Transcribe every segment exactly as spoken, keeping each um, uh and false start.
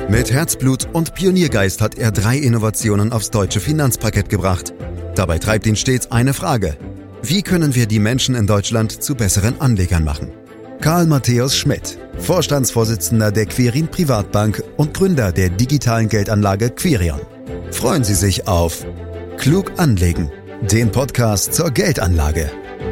Mit Herzblut und Pioniergeist hat er drei Innovationen aufs deutsche Finanzparkett gebracht. Dabei treibt ihn stets eine Frage: Wie können wir die Menschen in Deutschland zu besseren Anlegern machen? Karl Matthäus Schmidt, Vorstandsvorsitzender der Quirin Privatbank und Gründer der digitalen Geldanlage Quirion. Freuen Sie sich auf Klug anlegen, den Podcast zur Geldanlage.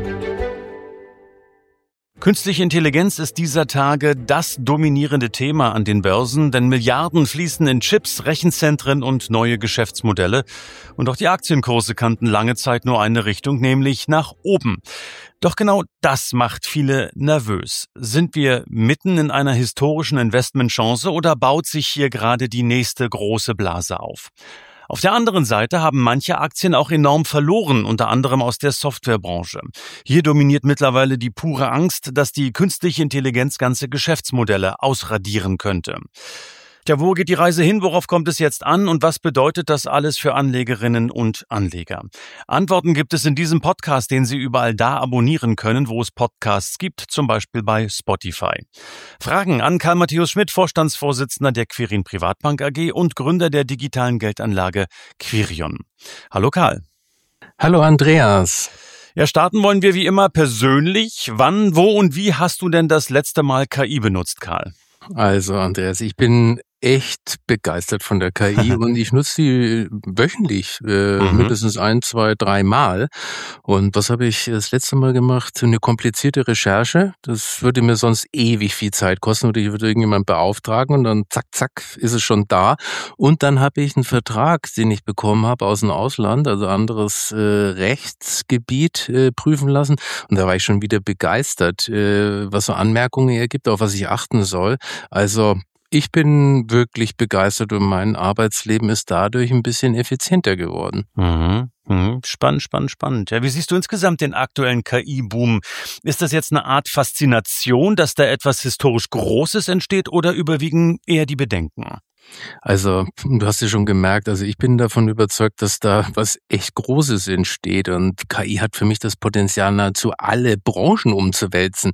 Künstliche Intelligenz ist dieser Tage das dominierende Thema an den Börsen, denn Milliarden fließen in Chips, Rechenzentren und neue Geschäftsmodelle. Und auch die Aktienkurse kannten lange Zeit nur eine Richtung, nämlich nach oben. Doch genau das macht viele nervös. Sind wir mitten in einer historischen Investmentchance oder baut sich hier gerade die nächste große Blase auf? Auf der anderen Seite haben manche Aktien auch enorm verloren, unter anderem aus der Softwarebranche. Hier dominiert mittlerweile die pure Angst, dass die künstliche Intelligenz ganze Geschäftsmodelle ausradieren könnte. Tja, wo geht die Reise hin? Worauf kommt es jetzt an? Und was bedeutet das alles für Anlegerinnen und Anleger? Antworten gibt es in diesem Podcast, den Sie überall da abonnieren können, wo es Podcasts gibt, zum Beispiel bei Spotify. Fragen an Karl Matthäus Schmidt, Vorstandsvorsitzender der Quirin Privatbank A G und Gründer der digitalen Geldanlage Quirion. Hallo Karl. Hallo Andreas. Ja, starten wollen wir wie immer persönlich. Wann, wo und wie hast du denn das letzte Mal K I benutzt, Karl? Also Andreas, ich bin echt begeistert von der K I und ich nutze die wöchentlich, äh, mhm. mindestens ein, zwei, drei Mal. Und was habe ich das letzte Mal gemacht? Eine komplizierte Recherche. Das würde mir sonst ewig viel Zeit kosten oder ich würde irgendjemanden beauftragen und dann zack, zack, ist es schon da. Und dann habe ich einen Vertrag, den ich bekommen habe aus dem Ausland, also anderes äh, Rechtsgebiet äh, prüfen lassen. Und da war ich schon wieder begeistert, äh, was so Anmerkungen er gibt, auf was ich achten soll. Also ich bin wirklich begeistert und mein Arbeitsleben ist dadurch ein bisschen effizienter geworden. Mhm. Mhm. Spannend, spannend, spannend. Ja, wie siehst du insgesamt den aktuellen K I-Boom? Ist das jetzt eine Art Faszination, dass da etwas historisch Großes entsteht oder überwiegen eher die Bedenken? Also, du hast ja schon gemerkt, also ich bin davon überzeugt, dass da was echt Großes entsteht und K I hat für mich das Potenzial, nahezu alle Branchen umzuwälzen.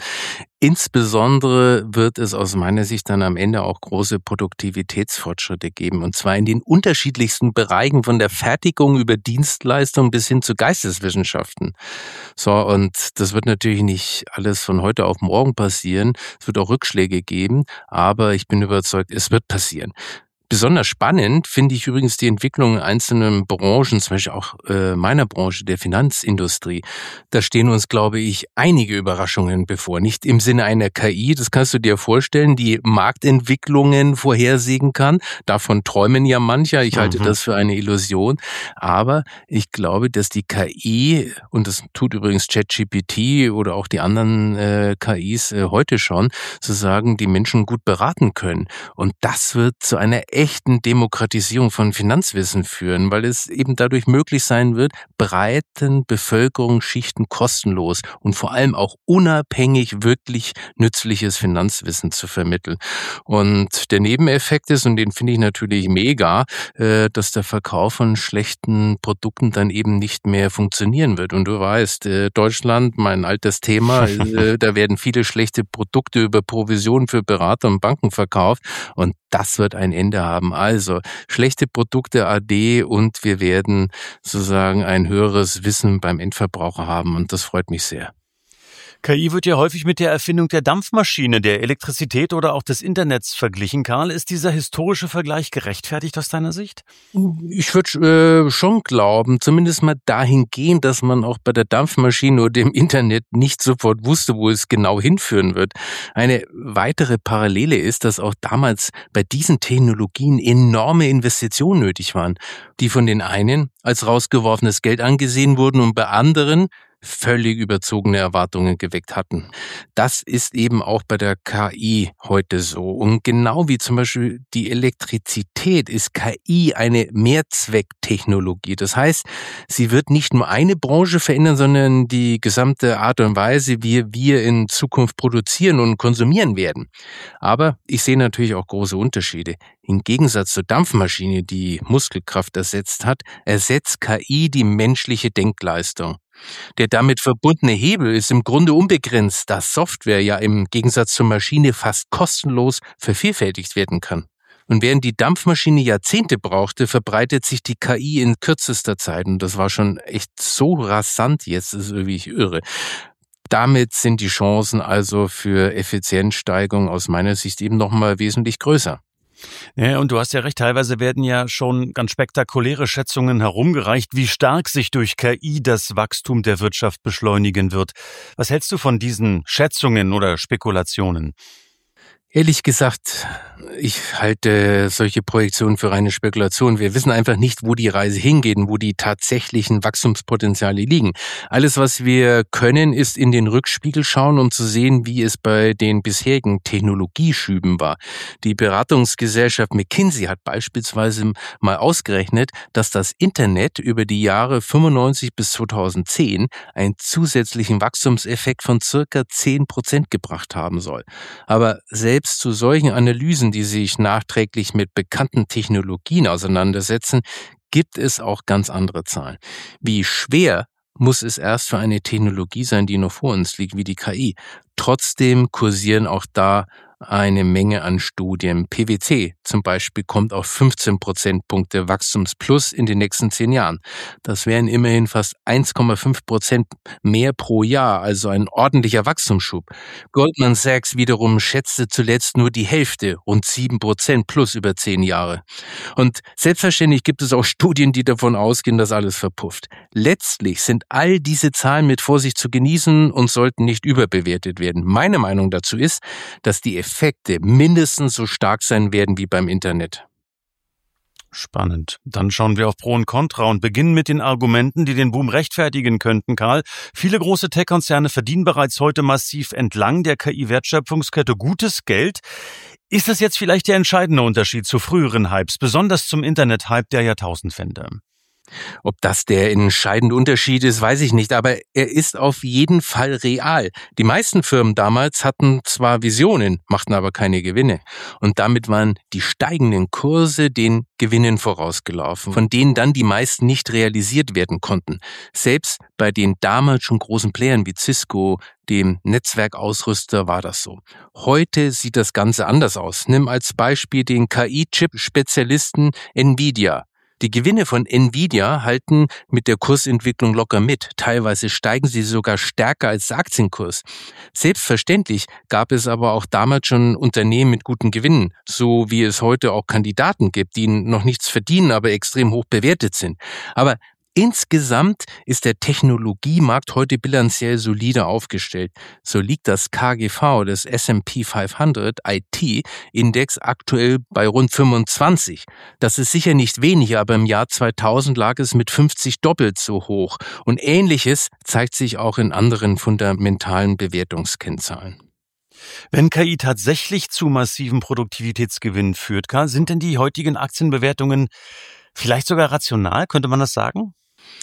Insbesondere wird es aus meiner Sicht dann am Ende auch große Produktivitätsfortschritte geben, und zwar in den unterschiedlichsten Bereichen, von der Fertigung über Dienstleistungen bis hin zu Geisteswissenschaften. So, und das wird natürlich nicht alles von heute auf morgen passieren. Es wird auch Rückschläge geben, aber ich bin überzeugt, es wird passieren. Besonders spannend finde ich übrigens die Entwicklung in einzelnen Branchen, zum Beispiel auch äh, meiner Branche, der Finanzindustrie. Da stehen uns, glaube ich, einige Überraschungen bevor. Nicht im Sinne einer K I, das kannst du dir vorstellen, die Marktentwicklungen vorhersehen kann. Davon träumen ja mancher. Ich halte mhm. das für eine Illusion. Aber ich glaube, dass die K I, und das tut übrigens ChatGPT oder auch die anderen äh, K Is äh, heute schon, sozusagen die Menschen gut beraten können. Und das wird zu einer echten Demokratisierung von Finanzwissen führen, weil es eben dadurch möglich sein wird, breiten Bevölkerungsschichten kostenlos und vor allem auch unabhängig wirklich nützliches Finanzwissen zu vermitteln. Und der Nebeneffekt ist, und den finde ich natürlich mega, dass der Verkauf von schlechten Produkten dann eben nicht mehr funktionieren wird. Und du weißt, Deutschland, mein altes Thema, da werden viele schlechte Produkte über Provisionen für Berater und Banken verkauft und das wird ein Ende haben. Also schlechte Produkte ade und wir werden sozusagen ein höheres Wissen beim Endverbraucher haben und das freut mich sehr. K I wird ja häufig mit der Erfindung der Dampfmaschine, der Elektrizität oder auch des Internets verglichen. Karl, ist dieser historische Vergleich gerechtfertigt aus deiner Sicht? Ich würde äh, schon glauben, zumindest mal dahingehend, dass man auch bei der Dampfmaschine oder dem Internet nicht sofort wusste, wo es genau hinführen wird. Eine weitere Parallele ist, dass auch damals bei diesen Technologien enorme Investitionen nötig waren, die von den einen als rausgeworfenes Geld angesehen wurden und bei anderen völlig überzogene Erwartungen geweckt hatten. Das ist eben auch bei der K I heute so. Und genau wie zum Beispiel die Elektrizität ist K I eine Mehrzwecktechnologie. Das heißt, sie wird nicht nur eine Branche verändern, sondern die gesamte Art und Weise, wie wir in Zukunft produzieren und konsumieren werden. Aber ich sehe natürlich auch große Unterschiede. Im Gegensatz zur Dampfmaschine, die Muskelkraft ersetzt hat, ersetzt K I die menschliche Denkleistung. Der damit verbundene Hebel ist im Grunde unbegrenzt, da Software ja im Gegensatz zur Maschine fast kostenlos vervielfältigt werden kann. Und während die Dampfmaschine Jahrzehnte brauchte, verbreitet sich die K I in kürzester Zeit. Und das war schon echt so rasant jetzt, das ist wirklich irre. Damit sind die Chancen also für Effizienzsteigerung aus meiner Sicht eben nochmal wesentlich größer. Ja, und du hast ja recht, teilweise werden ja schon ganz spektakuläre Schätzungen herumgereicht, wie stark sich durch K I das Wachstum der Wirtschaft beschleunigen wird. Was hältst du von diesen Schätzungen oder Spekulationen? Ehrlich gesagt, ich halte solche Projektionen für reine Spekulation. Wir wissen einfach nicht, wo die Reise hingeht und wo die tatsächlichen Wachstumspotenziale liegen. Alles, was wir können, ist in den Rückspiegel schauen, um zu sehen, wie es bei den bisherigen Technologieschüben war. Die Beratungsgesellschaft McKinsey hat beispielsweise mal ausgerechnet, dass das Internet über die Jahre fünfundneunzig bis zweitausendzehn einen zusätzlichen Wachstumseffekt von circa zehn Prozent gebracht haben soll. Aber selbst Selbst zu solchen Analysen, die sich nachträglich mit bekannten Technologien auseinandersetzen, gibt es auch ganz andere Zahlen. Wie schwer muss es erst für eine Technologie sein, die noch vor uns liegt, wie die K I. Trotzdem kursieren auch da eine Menge an Studien. P W C zum Beispiel kommt auf fünfzehn Prozentpunkte Wachstumsplus in den nächsten zehn Jahren. Das wären immerhin fast eins Komma fünf Prozent mehr pro Jahr, also ein ordentlicher Wachstumsschub. Goldman Sachs wiederum schätzte zuletzt nur die Hälfte, rund sieben Prozent plus über zehn Jahre. Und selbstverständlich gibt es auch Studien, die davon ausgehen, dass alles verpufft. Letztlich sind all diese Zahlen mit Vorsicht zu genießen und sollten nicht überbewertet werden. Meine Meinung dazu ist, dass die Effekte mindestens so stark sein werden wie beim Internet. Spannend. Dann schauen wir auf Pro und Contra und beginnen mit den Argumenten, die den Boom rechtfertigen könnten, Karl. Viele große Tech-Konzerne verdienen bereits heute massiv entlang der K I-Wertschöpfungskette gutes Geld. Ist das jetzt vielleicht der entscheidende Unterschied zu früheren Hypes, besonders zum Internet-Hype der Jahrtausendwende? Ob das der entscheidende Unterschied ist, weiß ich nicht, aber er ist auf jeden Fall real. Die meisten Firmen damals hatten zwar Visionen, machten aber keine Gewinne. Und damit waren die steigenden Kurse den Gewinnen vorausgelaufen, von denen dann die meisten nicht realisiert werden konnten. Selbst bei den damals schon großen Playern wie Cisco, dem Netzwerkausrüster, war das so. Heute sieht das Ganze anders aus. Nimm als Beispiel den K I-Chip-Spezialisten Nvidia. Die Gewinne von Nvidia halten mit der Kursentwicklung locker mit. Teilweise steigen sie sogar stärker als der Aktienkurs. Selbstverständlich gab es aber auch damals schon Unternehmen mit guten Gewinnen, so wie es heute auch Kandidaten gibt, die noch nichts verdienen, aber extrem hoch bewertet sind. Aber insgesamt ist der Technologiemarkt heute bilanziell solide aufgestellt. So liegt das K G V des S and P fünfhundert I T-Index aktuell bei rund fünfundzwanzig. Das ist sicher nicht wenig, aber im Jahr zweitausend lag es mit fünfzig doppelt so hoch. Und Ähnliches zeigt sich auch in anderen fundamentalen Bewertungskennzahlen. Wenn K I tatsächlich zu massiven Produktivitätsgewinnen führt, Karl, sind denn die heutigen Aktienbewertungen vielleicht sogar rational, könnte man das sagen?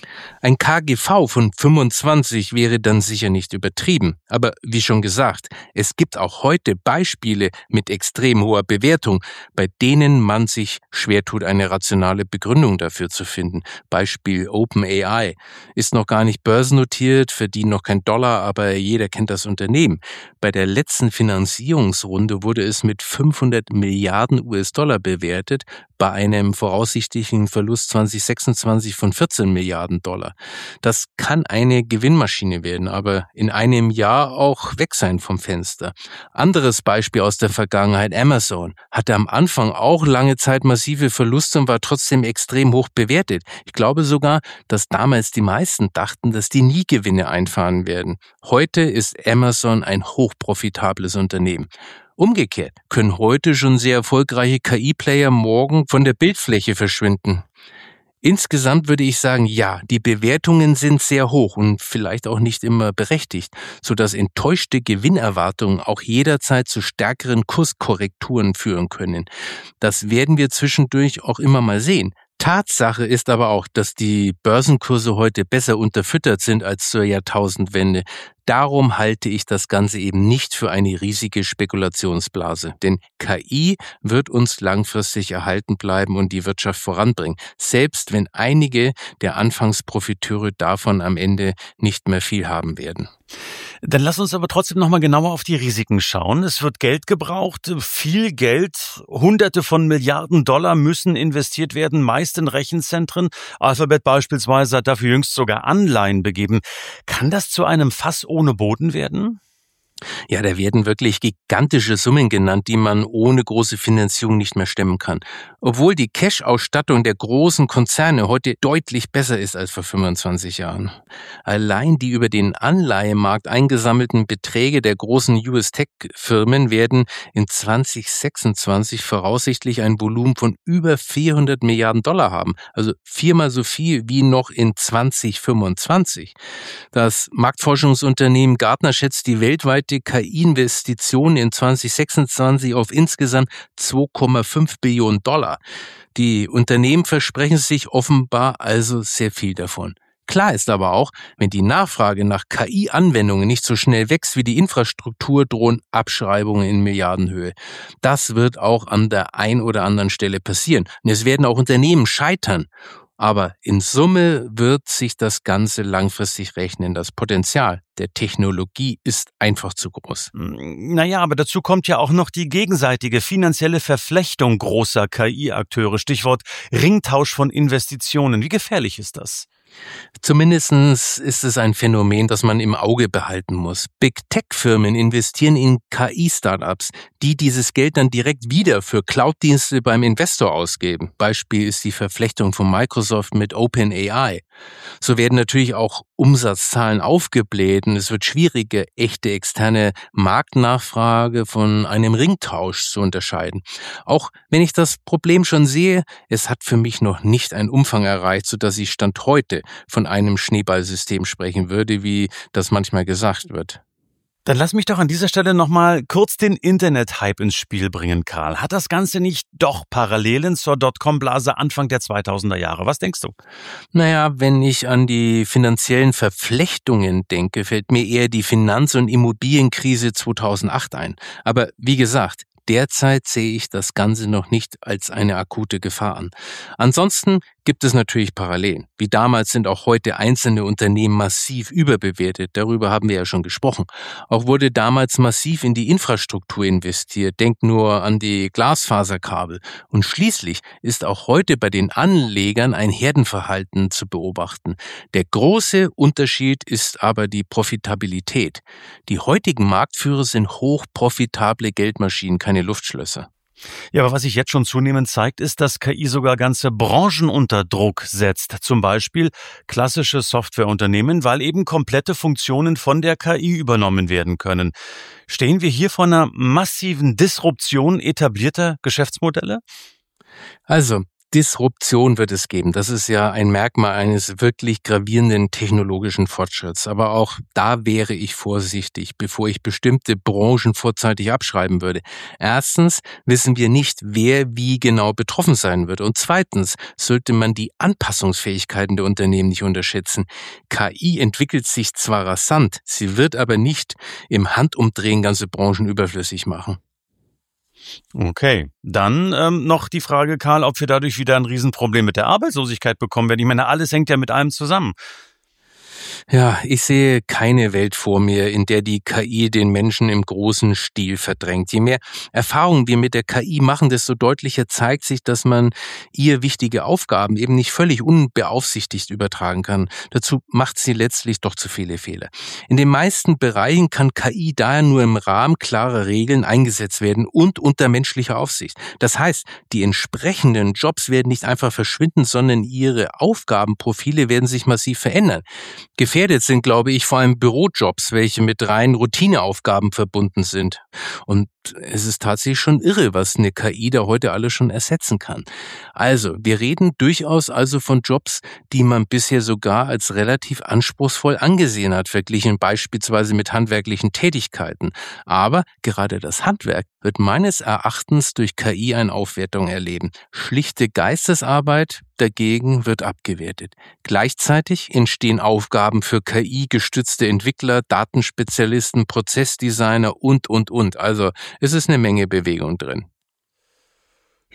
Ein K G V von fünfundzwanzig wäre dann sicher nicht übertrieben. Aber wie schon gesagt, es gibt auch heute Beispiele mit extrem hoher Bewertung, bei denen man sich schwer tut, eine rationale Begründung dafür zu finden. Beispiel OpenAI ist noch gar nicht börsennotiert, verdient noch kein Dollar, aber jeder kennt das Unternehmen. Bei der letzten Finanzierungsrunde wurde es mit fünfhundert Milliarden U S Dollar bewertet, bei einem voraussichtlichen Verlust zwanzig sechsundzwanzig von vierzehn Milliarden Dollar. Das kann eine Gewinnmaschine werden, aber in einem Jahr auch weg sein vom Fenster. Anderes Beispiel aus der Vergangenheit, Amazon, hatte am Anfang auch lange Zeit massive Verluste und war trotzdem extrem hoch bewertet. Ich glaube sogar, dass damals die meisten dachten, dass die nie Gewinne einfahren werden. Heute ist Amazon ein hochprofitables Unternehmen. Umgekehrt können heute schon sehr erfolgreiche K I-Player morgen von der Bildfläche verschwinden. Insgesamt würde ich sagen, ja, die Bewertungen sind sehr hoch und vielleicht auch nicht immer berechtigt, sodass enttäuschte Gewinnerwartungen auch jederzeit zu stärkeren Kurskorrekturen führen können. Das werden wir zwischendurch auch immer mal sehen. Tatsache ist aber auch, dass die Börsenkurse heute besser unterfüttert sind als zur Jahrtausendwende. Darum halte ich das Ganze eben nicht für eine riesige Spekulationsblase. Denn K I wird uns langfristig erhalten bleiben und die Wirtschaft voranbringen, selbst wenn einige der Anfangsprofiteure davon am Ende nicht mehr viel haben werden. Dann lass uns aber trotzdem noch mal genauer auf die Risiken schauen. Es wird Geld gebraucht, viel Geld, Hunderte von Milliarden Dollar müssen investiert werden, meist in Rechenzentren. Alphabet beispielsweise hat dafür jüngst sogar Anleihen begeben. Kann das zu einem Fass ohne Boden werden? Ja, da werden wirklich gigantische Summen genannt, die man ohne große Finanzierung nicht mehr stemmen kann. Obwohl die Cash-Ausstattung der großen Konzerne heute deutlich besser ist als vor fünfundzwanzig Jahren. Allein die über den Anleihemarkt eingesammelten Beträge der großen U S-Tech-Firmen werden in zwanzig sechsundzwanzig voraussichtlich ein Volumen von über vierhundert Milliarden Dollar haben. Also viermal so viel wie noch in zwanzig fünfundzwanzig. Das Marktforschungsunternehmen Gartner schätzt die weltweite K I-Investitionen in zwanzig sechsundzwanzig auf insgesamt zwei Komma fünf Billionen Dollar. Die Unternehmen versprechen sich offenbar also sehr viel davon. Klar ist aber auch, wenn die Nachfrage nach K I-Anwendungen nicht so schnell wächst wie die Infrastruktur, drohen Abschreibungen in Milliardenhöhe. Das wird auch an der ein oder anderen Stelle passieren. Und es werden auch Unternehmen scheitern. Aber in Summe wird sich das Ganze langfristig rechnen. Das Potenzial der Technologie ist einfach zu groß. Naja, aber dazu kommt ja auch noch die gegenseitige finanzielle Verflechtung großer K I-Akteure. Stichwort Ringtausch von Investitionen. Wie gefährlich ist das? Zumindestens ist es ein Phänomen, das man im Auge behalten muss. Big-Tech-Firmen investieren in K I-Startups, die dieses Geld dann direkt wieder für Cloud-Dienste beim Investor ausgeben. Beispiel ist die Verflechtung von Microsoft mit OpenAI. So werden natürlich auch Umsatzzahlen aufgebläht und es wird schwieriger, echte externe Marktnachfrage von einem Ringtausch zu unterscheiden. Auch wenn ich das Problem schon sehe, es hat für mich noch nicht einen Umfang erreicht, sodass ich Stand heute von einem Schneeballsystem sprechen würde, wie das manchmal gesagt wird. Dann lass mich doch an dieser Stelle nochmal kurz den Internet-Hype ins Spiel bringen, Karl. Hat das Ganze nicht doch Parallelen zur Dotcom-Blase Anfang der zweitausender Jahre? Was denkst du? Naja, wenn ich an die finanziellen Verflechtungen denke, fällt mir eher die Finanz- und Immobilienkrise zweitausendacht ein. Aber wie gesagt, derzeit sehe ich das Ganze noch nicht als eine akute Gefahr an. Ansonsten gibt es natürlich Parallelen. Wie damals sind auch heute einzelne Unternehmen massiv überbewertet. Darüber haben wir ja schon gesprochen. Auch wurde damals massiv in die Infrastruktur investiert. Denkt nur an die Glasfaserkabel. Und schließlich ist auch heute bei den Anlegern ein Herdenverhalten zu beobachten. Der große Unterschied ist aber die Profitabilität. Die heutigen Marktführer sind hochprofitable Geldmaschinen, keine Luftschlösser. Ja, aber was sich jetzt schon zunehmend zeigt, ist, dass K I sogar ganze Branchen unter Druck setzt. Zum Beispiel klassische Softwareunternehmen, weil eben komplette Funktionen von der K I übernommen werden können. Stehen wir hier vor einer massiven Disruption etablierter Geschäftsmodelle? Also, Disruption wird es geben. Das ist ja ein Merkmal eines wirklich gravierenden technologischen Fortschritts. Aber auch da wäre ich vorsichtig, bevor ich bestimmte Branchen vorzeitig abschreiben würde. Erstens wissen wir nicht, wer wie genau betroffen sein wird. Und zweitens sollte man die Anpassungsfähigkeiten der Unternehmen nicht unterschätzen. K I entwickelt sich zwar rasant, sie wird aber nicht im Handumdrehen ganze Branchen überflüssig machen. Okay, dann ähm, noch die Frage, Karl, ob wir dadurch wieder ein Riesenproblem mit der Arbeitslosigkeit bekommen werden. Ich meine, alles hängt ja mit allem zusammen. Ja, ich sehe keine Welt vor mir, in der die K I den Menschen im großen Stil verdrängt. Je mehr Erfahrungen wir mit der K I machen, desto deutlicher zeigt sich, dass man ihr wichtige Aufgaben eben nicht völlig unbeaufsichtigt übertragen kann. Dazu macht sie letztlich doch zu viele Fehler. In den meisten Bereichen kann K I daher nur im Rahmen klarer Regeln eingesetzt werden und unter menschlicher Aufsicht. Das heißt, die entsprechenden Jobs werden nicht einfach verschwinden, sondern ihre Aufgabenprofile werden sich massiv verändern. Gefährdet sind, glaube ich, vor allem Bürojobs, welche mit reinen Routineaufgaben verbunden sind. Und es ist tatsächlich schon irre, was eine K I da heute alles schon ersetzen kann. Also, wir reden durchaus also von Jobs, die man bisher sogar als relativ anspruchsvoll angesehen hat, verglichen beispielsweise mit handwerklichen Tätigkeiten. Aber gerade das Handwerk wird meines Erachtens durch K I eine Aufwertung erleben. Schlichte Geistesarbeit dagegen wird abgewertet. Gleichzeitig entstehen Aufgaben für K I-gestützte Entwickler, Datenspezialisten, Prozessdesigner und, und, und. Also es ist eine Menge Bewegung drin.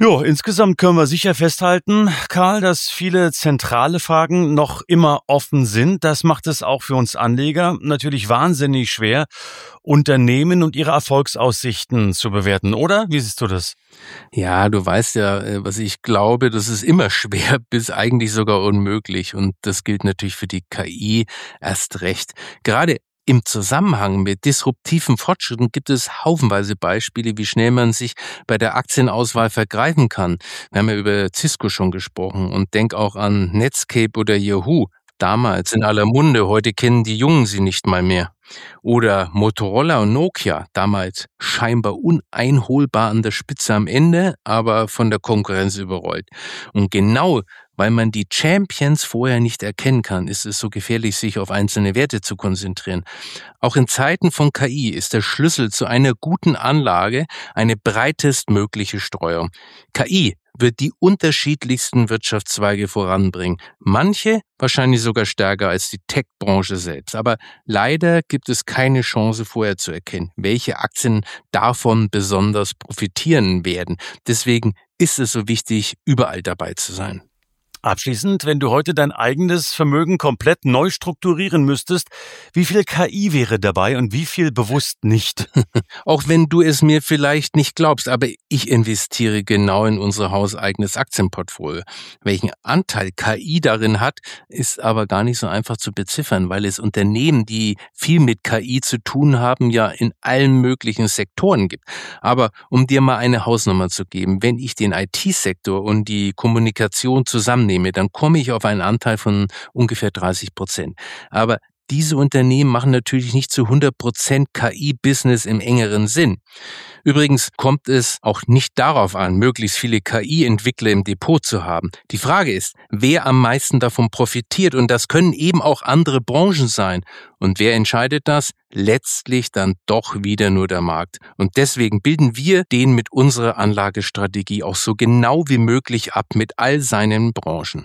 Ja, insgesamt können wir sicher festhalten, Karl, dass viele zentrale Fragen noch immer offen sind. Das macht es auch für uns Anleger natürlich wahnsinnig schwer, Unternehmen und ihre Erfolgsaussichten zu bewerten, oder? Wie siehst du das? Ja, du weißt ja, was ich glaube, das ist immer schwer bis eigentlich sogar unmöglich. Und das gilt natürlich für die K I erst recht. Gerade im Zusammenhang mit disruptiven Fortschritten gibt es haufenweise Beispiele, wie schnell man sich bei der Aktienauswahl vergreifen kann. Wir haben ja über Cisco schon gesprochen und denk auch an Netscape oder Yahoo. Damals in aller Munde, heute kennen die Jungen sie nicht mal mehr. Oder Motorola und Nokia, damals scheinbar uneinholbar an der Spitze am Ende, aber von der Konkurrenz überrollt. Und genau weil man die Champions vorher nicht erkennen kann, ist es so gefährlich, sich auf einzelne Werte zu konzentrieren. Auch in Zeiten von K I ist der Schlüssel zu einer guten Anlage eine breitestmögliche Streuung. K I wird die unterschiedlichsten Wirtschaftszweige voranbringen. Manche wahrscheinlich sogar stärker als die Tech-Branche selbst. Aber leider gibt es keine Chance vorher zu erkennen, welche Aktien davon besonders profitieren werden. Deswegen ist es so wichtig, überall dabei zu sein. Abschließend, wenn du heute dein eigenes Vermögen komplett neu strukturieren müsstest, wie viel K I wäre dabei und wie viel bewusst nicht? Auch wenn du es mir vielleicht nicht glaubst, aber ich investiere genau in unser hauseigenes Aktienportfolio. Welchen Anteil K I darin hat, ist aber gar nicht so einfach zu beziffern, weil es Unternehmen, die viel mit K I zu tun haben, ja in allen möglichen Sektoren gibt. Aber um dir mal eine Hausnummer zu geben, wenn ich den I T-Sektor und die Kommunikation zusammennehme, dann komme ich auf einen Anteil von ungefähr dreißig Prozent. Aber diese Unternehmen machen natürlich nicht zu hundert Prozent K I-Business im engeren Sinn. Übrigens kommt es auch nicht darauf an, möglichst viele K I-Entwickler im Depot zu haben. Die Frage ist, wer am meisten davon profitiert, und das können eben auch andere Branchen sein. Und wer entscheidet das? Letztlich dann doch wieder nur der Markt. Und deswegen bilden wir den mit unserer Anlagestrategie auch so genau wie möglich ab mit all seinen Branchen.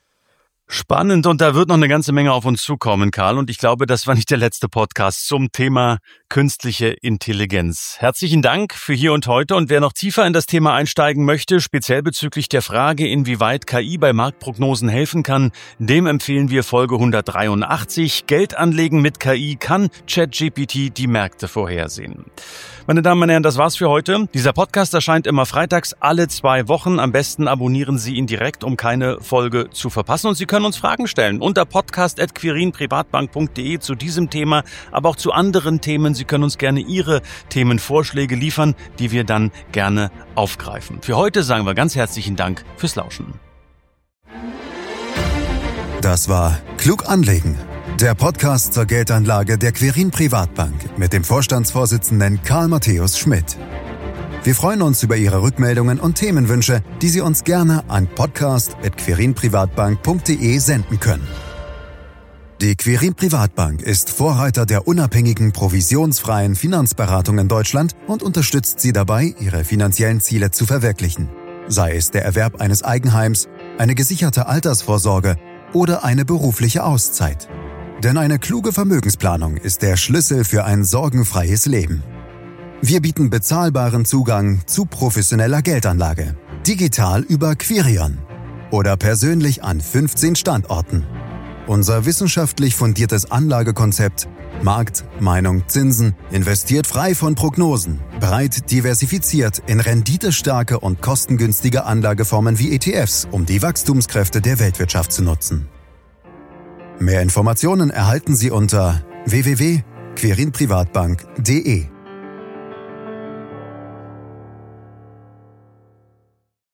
Spannend, und da wird noch eine ganze Menge auf uns zukommen, Karl. Und ich glaube, das war nicht der letzte Podcast zum Thema künstliche Intelligenz. Herzlichen Dank für hier und heute. Und wer noch tiefer in das Thema einsteigen möchte, speziell bezüglich der Frage, inwieweit K I bei Marktprognosen helfen kann, dem empfehlen wir Folge hundertdreiundachtzig. Geld anlegen mit K I, kann ChatGPT die Märkte vorhersehen? Meine Damen und Herren, das war's für heute. Dieser Podcast erscheint immer freitags alle zwei Wochen. Am besten abonnieren Sie ihn direkt, um keine Folge zu verpassen. Und Sie können uns Fragen stellen unter podcast at quirin privatbank punkt de zu diesem Thema, aber auch zu anderen Themen. Sie können uns gerne Ihre Themenvorschläge liefern, die wir dann gerne aufgreifen. Für heute sagen wir ganz herzlichen Dank fürs Lauschen. Das war Klug anlegen, der Podcast zur Geldanlage der Quirin Privatbank mit dem Vorstandsvorsitzenden Karl Matthäus Schmidt. Wir freuen uns über Ihre Rückmeldungen und Themenwünsche, die Sie uns gerne an podcast at quirin privatbank punkt de senden können. Die Quirin Privatbank ist Vorreiter der unabhängigen, provisionsfreien Finanzberatung in Deutschland und unterstützt Sie dabei, Ihre finanziellen Ziele zu verwirklichen. Sei es der Erwerb eines Eigenheims, eine gesicherte Altersvorsorge oder eine berufliche Auszeit. Denn eine kluge Vermögensplanung ist der Schlüssel für ein sorgenfreies Leben. Wir bieten bezahlbaren Zugang zu professioneller Geldanlage, digital über Quirion oder persönlich an fünfzehn Standorten. Unser wissenschaftlich fundiertes Anlagekonzept Markt, Meinung, Zinsen investiert frei von Prognosen, breit diversifiziert in renditestarke und kostengünstige Anlageformen wie E T Fs, um die Wachstumskräfte der Weltwirtschaft zu nutzen. Mehr Informationen erhalten Sie unter w w w punkt quirin privatbank punkt de.